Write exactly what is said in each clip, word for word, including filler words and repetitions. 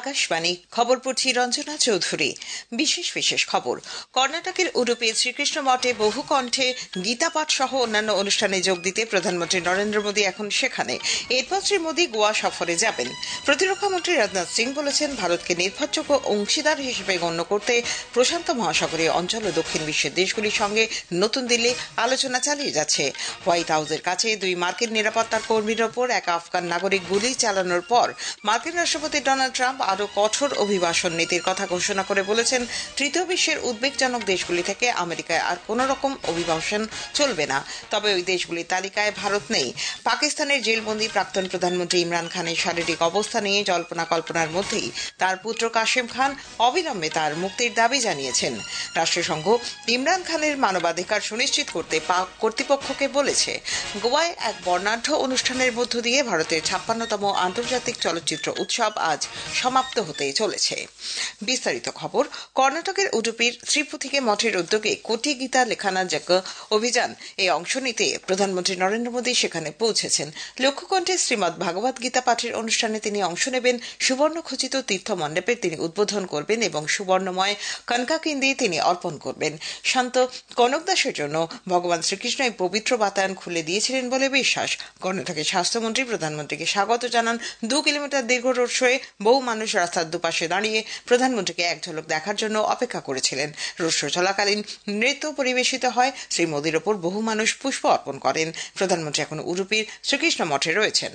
আকাশবাণী খবর পড়ছি রঞ্জনা চৌধুরী। বিশেষ বিশেষ খবর। কর্ণাটকের উডুপি শ্রীকৃষ্ণ মঠে বহু কণ্ঠে গীতাপাঠ সহ অন্যান্য অনুষ্ঠানে যোগ দিতে প্রধানমন্ত্রী নরেন্দ্র মোদী এখন সেখানে। এরপর শ্রী মোদী গোয়া সফরে যাবেন। প্রতিরক্ষামন্ত্রী রাজনাথ সিং বলেছেন, ভারতকে নির্ভরযোগ্য অংশীদার হিসেবে গণ্য করতে প্রশান্ত মহাসাগরীয় অঞ্চল ও দক্ষিণ বিশ্বের দেশগুলির সঙ্গে নতুন দিল্লি আলোচনা চালিয়ে যাচ্ছে। হোয়াইট হাউসের কাছে দুই মার্কিন নিরাপত্তার কর্মীর ওপর এক আফগান নাগরিক গুলি চালানোর পর মার্কিন রাষ্ট্রপতি ডোনাল্ড ট্রাম্প আরও কঠোর অভিবাসন নীতির কথা ঘোষণা করে বলেছেন, তৃতীয় বিশ্বের উদ্বেগজনক দেশগুলি থেকে আমেরিকায় আর কোন রকম অভিবাসন চলবে না। তবে ওই দেশগুলির তালিকায় ভারত নেই। পাকিস্তানের জেলবন্দি প্রাক্তন প্রধানমন্ত্রী ইমরান খানের শারীরিক অবস্থা নিয়ে জল্পনা কল্পনার মধ্যেই তার পুত্র কাশেম খান অবিলম্বে তার মুক্তির দাবি জানিয়েছেন। রাষ্ট্রসংঘ ইমরান খানের মানবাধিকার সুনিশ্চিত করতে পাক কর্তৃপক্ষকে বলেছে। গোয়ায় এক বর্ণাঢ্য অনুষ্ঠানের মধ্য দিয়ে ভারতের ছাপ্পান্নতম আন্তর্জাতিক চলচ্চিত্র উৎসব আজ সমাপ্ত হতে চলেছে। বিস্তারিত খবর। কর্ণাটকের উডুপির শ্রীপুথিকে মঠের উদ্যোগে কোটি গীতা লেখানা যজ্ঞ অভিযান এই অংশ নিতে প্রধানমন্ত্রী নরেন্দ্র মোদী সেখানে পৌঁছেছেন। লক্ষ্যকণ্ঠে শ্রীমদ ভাগবত গীতা পাঠের অনুষ্ঠানে তিনি অংশ নেবেন। সুবর্ণ খচিত তীর্থ মণ্ডপের তিনি উদ্বোধন করবেন এবং সুবর্ণময় কনকাকিন্দি তিনি অর্পণ করবেন। সন্ত কনক দাসের জন্য ভগবান শ্রীকৃষ্ণ এই পবিত্র বাতায়ন খুলে দিয়েছিলেন বলে বিশ্বাস। কর্ণাটকের স্বাস্থ্যমন্ত্রী প্রধানমন্ত্রীকে স্বাগত জানান। দু কিলোমিটার দীর্ঘ রোড শোয়ে বহু মানুষ রাস্তার দুপাশে দাঁড়িয়ে প্রধানমন্ত্রীকে এক ঝলক দেখার জন্য অপেক্ষা করেছিলেন। রোড শো চলাকালীন নৃত্য পরিবেশিত হয়। শ্রী মোদীর ওপর বহু মানুষ পুষ্প অর্পণ করেন। প্রধানমন্ত্রী এখন উডুপির শ্রীকৃষ্ণ মঠে রয়েছেন।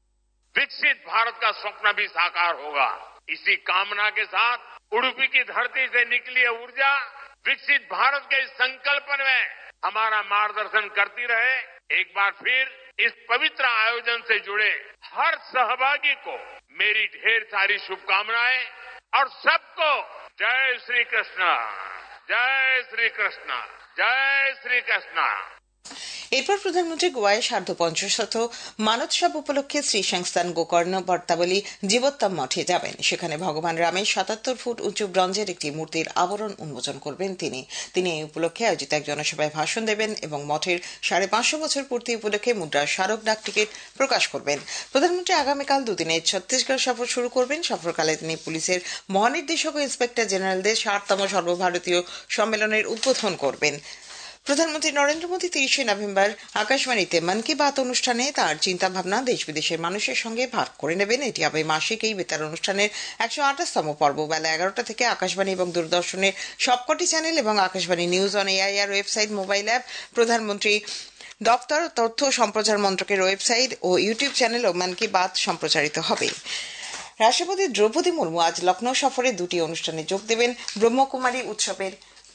विकसित भारत का स्वप्न भी साकार होगा। इसी कामना के साथ उडुपी की धरती से निकली ऊर्जा विकसित भारत के संकल्प में हमारा मार्गदर्शन करती रहे। एक बार फिर इस पवित्र आयोजन से जुड़े हर सहभागी को मेरी ढेर सारी शुभकामनाएं और सबको जय श्री कृष्ण, जय श्री कृष्ण, जय श्री कृष्ण। এরপর প্রধানমন্ত্রী গোয়ায় সার্ধ পঞ্চাশত মানোৎসব উপলক্ষে শ্রী সংস্থান গোকর্ণ বর্তাবলী জীবোত্তম মঠে যাবেন। সেখানে ভগবান রামের সাতাত্তর ফুট উঁচু ব্রঞ্জের একটি মূর্তির আবরণ উন্মোচন করবেন তিনি। তিনি এই উপলক্ষে আয়োজিত এক জনসভায় ভাষণ দেবেন এবং মঠের সাড়ে পাঁচশো বছর পূর্তি উপলক্ষে মুদ্রার স্মারক ডাক টিকিট প্রকাশ করবেন। প্রধানমন্ত্রী আগামীকাল দুদিনের ছত্তিশগড় সফর শুরু করবেন। সফরকালে তিনি পুলিশের মহানির্দেশক ও ইন্সপেক্টর জেনারেলদের ষাটতম সর্বভারতীয় সম্মেলনের উদ্বোধন করবেন। প্রধানমন্ত্রী নরেন্দ্র মোদী তিরিশে নভেম্বর আকাশবাণীতে মন কি বাত অনুষ্ঠানে তাঁর চিন্তাভাবনা দেশ বিদেশের মানুষের সঙ্গে ভাগ করে নেবেন। এটি হবে মাসিক এই বেতার অনুষ্ঠানের একশো আঠাশতম পর্ব। বেলা এগারোটা থেকে আকাশবাণী এবং দূরদর্শনের সবকটি চ্যানেল এবং Akashvani news on AIR website, mobile app, প্রধানমন্ত্রী দপ্তর, তথ্য সম্প্রচার মন্ত্রকের ওয়েবসাইট ও ইউটিউব চ্যানেলও মন কি বাত সম্প্রচারিত হবে। রাষ্ট্রপতি দ্রৌপদী মুর্মু আজ লখনৌ সফরে দুটি অনুষ্ঠানে যোগ দেবেন। ব্রহ্মকুমারী উৎসবের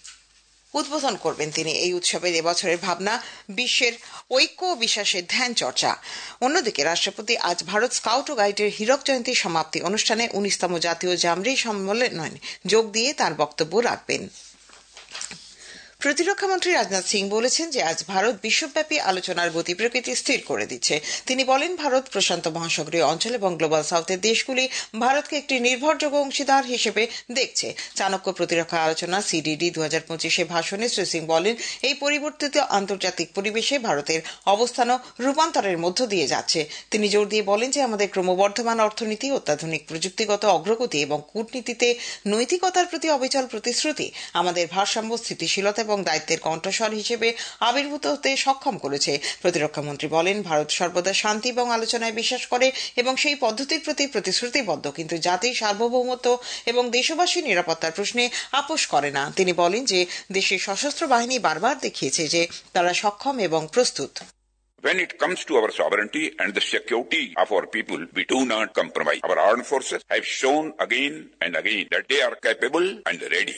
উদ্বোধন করবেন তিনি। এই উৎসবের এবছরের ভাবনা বিশ্বের ঐক্য ও বিশ্বাসের ধ্যান চর্চা। অন্যদিকে রাষ্ট্রপতি আজ ভারত স্কাউট ও গাইডের হীরক জয়ন্তী সমাপ্তি অনুষ্ঠানে উনিশতম জাতীয় জামরি সম্মেলনে যোগ দিয়ে তার বক্তব্য রাখবেন। প্রতিরক্ষামন্ত্রী রাজনাথ সিং বলেছেন যে আজ ভারত বিশ্বব্যাপী আলোচনার গতি প্রকৃতি স্থির করে দিচ্ছে। তিনি বলেন, ভারত প্রশান্ত মহাসাগরীয় অঞ্চল এবং গ্লোবাল সাউথের দেশগুলি ভারতকে একটি নির্ভরযোগ্য অংশীদার হিসেবে দেখছে। চাণক্য প্রতিরক্ষা আলোচনা সিডিডি দু হাজার পঁচিশে ভাষণে শ্রী সিং বলেন, এই পরিবর্তিত আন্তর্জাতিক পরিবেশে ভারতের অবস্থানও রূপান্তরের মধ্য দিয়ে যাচ্ছে। তিনি জোর দিয়ে বলেন যে আমাদের ক্রমবর্ধমান অর্থনীতি, অত্যাধুনিক প্রযুক্তিগত অগ্রগতি এবং কূটনীতিতে নৈতিকতার প্রতি অবিচল প্রতিশ্রুতি আমাদের ভারসাম্য, স্থিতিশীলতা এবং দায়িত্বের কণ্ঠস্বর হিসেবে আবির্ভূত হতে সক্ষম করেছে। প্রতিরক্ষামন্ত্রী বলেন, ভারত সর্বদা শান্তি এবং আলোচনায় বিশ্বাস করে এবং সেই পদ্ধতির প্রতি প্রতিশ্রুতিবদ্ধ, কিন্তু জাতির সার্বভৌমত্ব এবং দেশবাসীর নিরাপত্তার প্রশ্নে আপোষ করে না। তিনি বলেন যে দেশের সশস্ত্র বাহিনী বারবার দেখিয়েছে যে তারা সক্ষম এবং প্রস্তুত। When it comes to our sovereignty and the security of our people, we do not compromise. Our armed forces have shown again and again that they are capable and ready.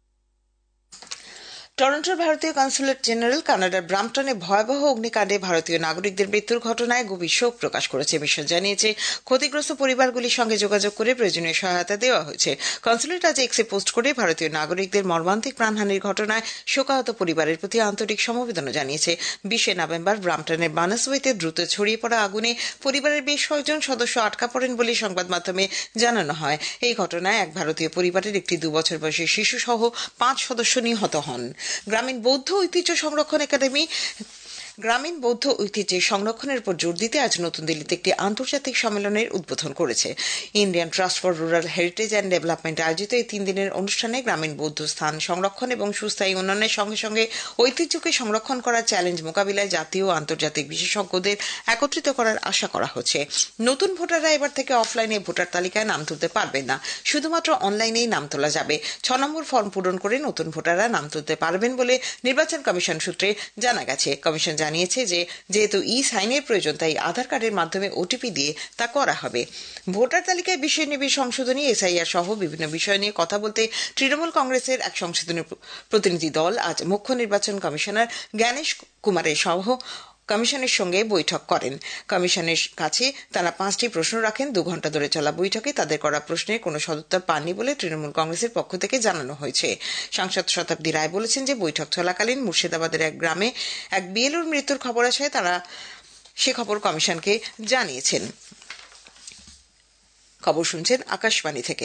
টরন্টোর ভারতীয় কনসুলেট জেনারেল কানাডার ব্রাম্পটনে ভয়াবহ অগ্নিকাণ্ডে ভারতীয় নাগরিকদের মৃত্যুর ঘটনায় গভীর শোক প্রকাশ করেছে। মিশন জানিয়েছে ক্ষতিগ্রস্ত পরিবারগুলির সঙ্গে যোগাযোগ করে প্রয়োজনীয় সহায়তা দেওয়া হয়েছে। কনসুলেট আজ এক্সে পোস্ট করে ভারতীয় নাগরিকদের মর্মান্তিক প্রাণহানির ঘটনায় শোকাহত পরিবারের প্রতি আন্তরিক সমবেদনা জানিয়েছে। বিশে নভেম্বর ব্রাম্পটনের বানাসওয়েতে দ্রুত ছড়িয়ে পড়া আগুনে পরিবারের বেশ কয়েকজন সদস্য আটকা পড়েন বলে সংবাদ মাধ্যমে জানানো হয়। এই ঘটনায় এক ভারতীয় পরিবারের একটি দুবছর বয়সী শিশু সহ পাঁচ সদস্য নিহত হন। গ্রামীণ বৌদ্ধ ঐতিহ্য সংরক্ষণ একাডেমি গ্রামীণ বৌদ্ধ ঐতিহ্যের সংরক্ষণের উপর জোর দিতে আজ নতুন দিল্লিতে একটি আন্তর্জাতিক সম্মেলনের উদ্বোধন করেছে Indian trust for rural heritage and development আয়োজিত এই তিন দিনের অনুষ্ঠানে গ্রামীণ বৌদ্ধ স্থান সংরক্ষণ এবং সুস্থায়ী উন্নয়নের সঙ্গে সঙ্গে ঐতিহ্যকে সংরক্ষণ করার চ্যালেঞ্জ মোকাবিলায় জাতীয় ও আন্তর্জাতিক বিশেষজ্ঞদের একত্রিত করার আশা করা হচ্ছে। নতুন ভোটাররা এবার থেকে অফলাইনে ভোটার তালিকায় নাম তুলতে পারবেন না, শুধুমাত্র অনলাইনেই নাম তোলা যাবে। ছ নম্বর ফর্ম পূরণ করে নতুন ভোটাররা নাম তুলতে পারবেন বলে নির্বাচন কমিশন সূত্রে জানা গেছে। কমিশন জানিয়েছে যে যেহেতু ই সাইনের প্রয়োজন, তাই আধার কার্ডের মাধ্যমে ওটিপি দিয়ে তা করা হবে। ভোটার তালিকায় বিশেষ নিবিড় সংশোধনী, এসআইআর সহ বিভিন্ন বিষয় নিয়ে কথা বলতে তৃণমূল কংগ্রেসের এক সংশোধনী প্রতিনিধি দল আজ মুখ্য নির্বাচন কমিশনার জ্ঞানেশ কুমারের সহ কমিশনের সঙ্গে বৈঠক করেন। কমিশনের কাছে তারা পাঁচটি প্রশ্ন রাখেন। দু ঘন্টা ধরে চলা বৈঠকে তাদের করা প্রশ্নের কোনো সদুত্তর পাননি বলে তৃণমূল কংগ্রেসের পক্ষ থেকে জানানো হয়েছে। সাংসদ শতাব্দী রায় বলেছেন যে বৈঠক চলাকালীন মুর্শিদাবাদের এক গ্রামে এক বিএলওর মৃত্যুর খবর আসায় তারা সে খবর কমিশনকে জানিয়েছেন। খবর শুনছেন আকাশবাণী থেকে।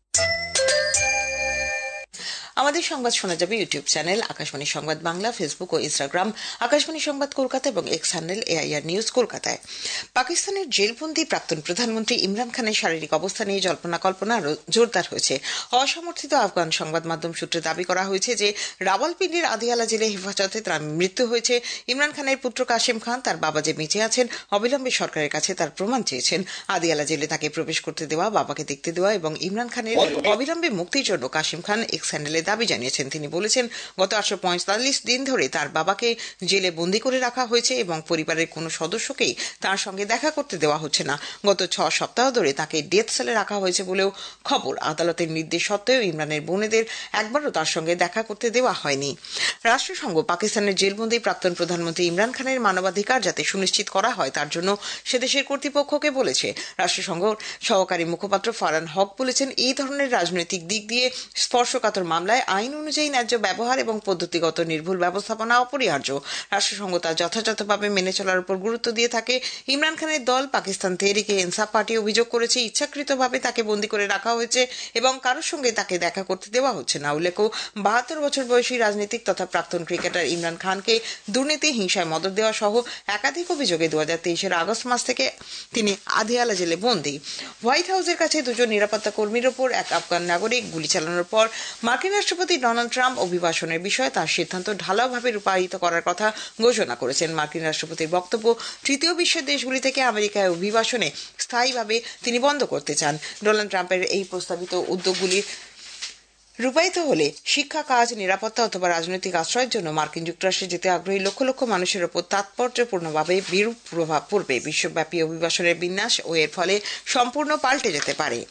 আমাদের সংবাদ শোনা যাবে ইউটিউব চ্যানেল আকাশবাণী সংবাদ বাংলা, ফেসবুক ও ইনস্টাগ্রাম আকাশবাণী সংবাদ কলকাতা এবং এক্স হ্যান্ডেল এআইআর নিউজ কলকাতায়। পাকিস্তানের জেলবন্দি প্রাক্তন প্রধানমন্ত্রী ইমরান খানের শারীরিক অবস্থা নিয়ে জল্পনা কল্পনা আরও জোরদার হয়েছে। অসমর্থিত আফগান সংবাদ মাধ্যম সূত্রে দাবি করা হয়েছে যে রাওয়ালপিন্ডির আদিয়ালা জেলে হেফাজতে তার মৃত্যু হয়েছে। ইমরান খানের পুত্র কাশিম খান তার বাবা যে বেঁচে আছেন অবিলম্বে সরকারের কাছে তার প্রমাণ চেয়েছেন। আদিয়ালা জেলে তাকে প্রবেশ করতে দেওয়া, বাবাকে দেখতে দেওয়া এবং ইমরান খানের অবিলম্বে মুক্তির জন্য কাশিম খান এক্স হ্যান্ডেলে দাবি জানিয়েছেন। তিনি বলেছেন, গত আটশো পঁয়তাল্লিশ দিন ধরে তার বাবাকে জেলে বন্দী করে রাখা হয়েছে এবং পরিবারের কোনো সদস্যকেই তার সঙ্গে দেখা করতে দেওয়া হচ্ছে না। গত ছ সপ্তাহ ধরে তাকে ডেথ সেলে রাখা হয়েছে বলেও খবর। আদালতের নির্দেশ সত্ত্বেও ইমরানের বোনেদের একবারও তার সঙ্গে দেখা করতে দেওয়া হয়নি। রাষ্ট্রসংঘ পাকিস্তানের জেলবন্দি প্রাক্তন প্রধানমন্ত্রী ইমরান খানের মানবাধিকার যাতে সুনিশ্চিত করা হয় তার জন্য সে দেশের কর্তৃপক্ষকে বলেছে। রাষ্ট্রসংঘ সহকারী মুখপাত্র ফারহান হক বলেছেন, এই ধরনের রাজনৈতিক দিক দিয়ে স্পর্শকাতর মামলায় আইন অনুযায়ী ন্যায্য ব্যবহার এবং পদ্ধতিগত নির্ভুল ব্যবস্থাপনা অপরিহার্য। রাষ্ট্রসংঘ তা যথাযথভাবে মেনে চলার উপর গুরুত্ব দিয়ে থাকে। ইমরান খানের দল পাকিস্তান তেহরিকে ইনসাফ পার্টি অভিযোগ করেছে ইচ্ছাকৃতভাবে তাকে বন্দী করে রাখা হয়েছে এবং কারোর সঙ্গে তাকে দেখা করতে দেওয়া হচ্ছে না। উল্লেখ্য, বাহাত্তর বছর বয়সী রাজনীতিক তথা প্রাক্তন ক্রিকেটার ইমরান খানকে দুর্নীতি, হিংসায় মদত দেওয়া সহ একাধিক অভিযোগে দু হাজার তেইশের আগস্ট মাস থেকে তিনি আদিয়ালা জেলে বন্দী। হোয়াইট হাউসের কাছে দুজন নিরাপত্তা কর্মীর ওপর এক আফগান নাগরিক গুলি চালানোর পর মার্কিন রাষ্ট্রপতি ডোনাল্ড ট্রাম্প অভিবাসনের বিষয়ে তার সিদ্ধান্ত ঢালাওভাবে রূপায়িত করার কথা ঘোষণা করেছেন। মার্কিন রাষ্ট্রপতির বক্তব্য, তৃতীয় বিশ্বের দেশগুলি থেকে আমেরিকায় অভিবাসনে স্থায়ীভাবে তিনি বন্ধ করতে চান। ডোনাল্ড ট্রাম্পের এই প্রস্তাবিত উদ্যোগগুলি রূপায়িত হলে শিক্ষা, কাজ, নিরাপত্তা অথবা রাজনৈতিক আশ্রয়ের জন্য মার্কিন যুক্তরাষ্ট্রে যেতে আগ্রহী লক্ষ লক্ষ মানুষের ওপর তাৎপর্যপূর্ণভাবে বিরূপ প্রভাব পড়বে। বিশ্বব্যাপী অভিবাসনের বিন্যাস ও এর ফলে সম্পূর্ণ পাল্টে যেতে পারে।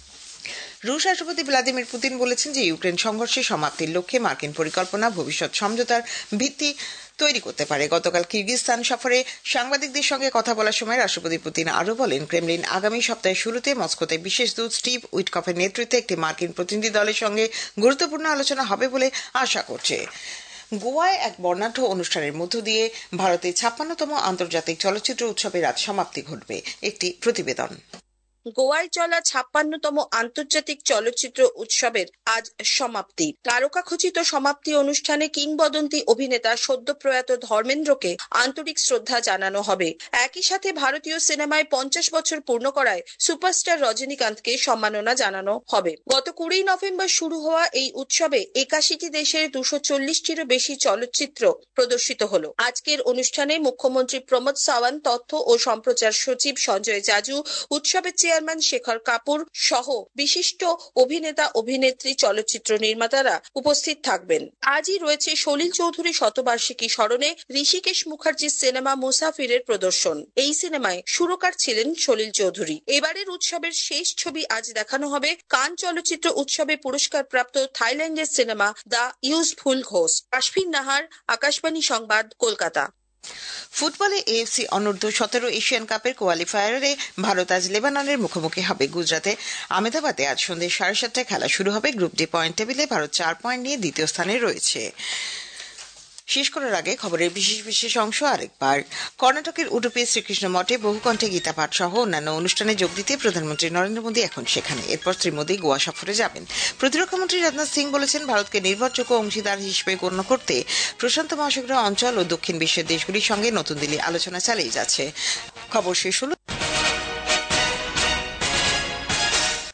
রুশ রাষ্ট্রপতি ভ্লাদিমির পুতিন বলেছেন যে ইউক্রেন সংঘর্ষের সমাপ্তির লক্ষ্যে মার্কিন পরিকল্পনা ভবিষ্যৎ সমঝোতার ভিত্তি তৈরি করতে পারে। গতকাল কিরগিজস্তান সফরে সাংবাদিকদের সঙ্গে কথা বলার সময় রাষ্ট্রপতি পুতিন আরও বলেন, ক্রেমলিন আগামী সপ্তাহের শুরুতে মস্কোতে বিশেষ দূত স্টিভ উইটকফের নেতৃত্বে একটি মার্কিন প্রতিনিধি দলের সঙ্গে গুরুত্বপূর্ণ আলোচনা হবে বলে আশা করছে। গোয়ায় এক বর্ণাঢ্য অনুষ্ঠানের মধ্য দিয়ে ভারতের ছাপ্পান্নতম আন্তর্জাতিক চলচ্চিত্র উৎসবের আজ সমাপ্তি ঘটবে। একটি প্রতিবেদন। গোয়ায় চলা ছাপ্পান্নতম আন্তর্জাতিক চলচ্চিত্র উৎসবের আজ সমাপ্তি। তারকাখচিত সমাপ্তি অনুষ্ঠানে কিংবদন্তি অভিনেতা সদ্য প্রয়াত ধর্মেন্দ্রকে আন্তরিক শ্রদ্ধা জানানো হবে। একই সাথে ভারতীয় সিনেমায় পঞ্চাশ বছর পূর্ণ করায় সুপারস্টার রজনীকান্তকে সম্মাননা জানানো হবে। গত কুড়ি নভেম্বর শুরু হওয়া এই উৎসবে একাশিটি দেশের দুশো চল্লিশটিরও বেশি চলচ্চিত্র প্রদর্শিত হলো। আজকের অনুষ্ঠানে মুখ্যমন্ত্রী প্রমোদ সাওয়ান্ত, তথ্য ও সম্প্রচার সচিব সঞ্জয় জাজু, উৎসবের চেয়ারম্যান শেখর কাপুর সহ বিশিষ্ট অভিনেতা, অভিনেত্রী, চলচ্চিত্র নির্মাতারা উপস্থিত থাকবেন। আজই রয়েছে সলিল চৌধুরী শতবার্ষিকী স্মরণে ঋষিকেশ মুখার্জির সিনেমা মুসাফিরের প্রদর্শন। এই সিনেমায় সুরকার ছিলেন সলিল চৌধুরী। এবারের উৎসবের শেষ ছবি আজ দেখানো হবে কান চলচ্চিত্র উৎসবে পুরস্কারপ্রাপ্ত থাইল্যান্ডের সিনেমা দ্য ইউজফুল ঘোষ। আশফিন নাহার, আকাশবাণী সংবাদ, কলকাতা। ফুটবলে এএফসি অনূর্ধ্ব সতেরো এশিয়ান কাপের কোয়ালিফায়ারে ভারত আজ লেবাননের মুখোমুখি হবে। গুজরাতে আহমেদাবাদে আজ সন্ধ্যে সাড়ে সাতটায় খেলা শুরু হবে। গ্রুপ ডি পয়েন্ট টেবিলে ভারত চার পয়েন্ট নিয়ে দ্বিতীয় স্থানে রয়েছে। শেষ করার আগে খবরের বিশেষ বিশেষ অংশ আরেকবার। কর্ণাটকের উডুপি শ্রীকৃষ্ণ মঠে বহুকণ্ঠে গীতা পাঠ সহ অন্যান্য অনুষ্ঠানে যোগ দিতে প্রধানমন্ত্রী নরেন্দ্র মোদী এখন সেখানে। এরপর শ্রী মোদী গোয়া সফরে যাবেন। প্রতিরক্ষামন্ত্রী রাজনাথ সিং বলেছেন, ভারতকে নির্ভরযোগ্য অংশীদার হিসেবে গণ্য করতে প্রশান্ত মহাসাগরীয় অঞ্চল ও দক্ষিণ বিশ্বের দেশগুলির সঙ্গে নতুন দিল্লি আলোচনা চালিয়ে যাচ্ছে। খবর শেষ হল।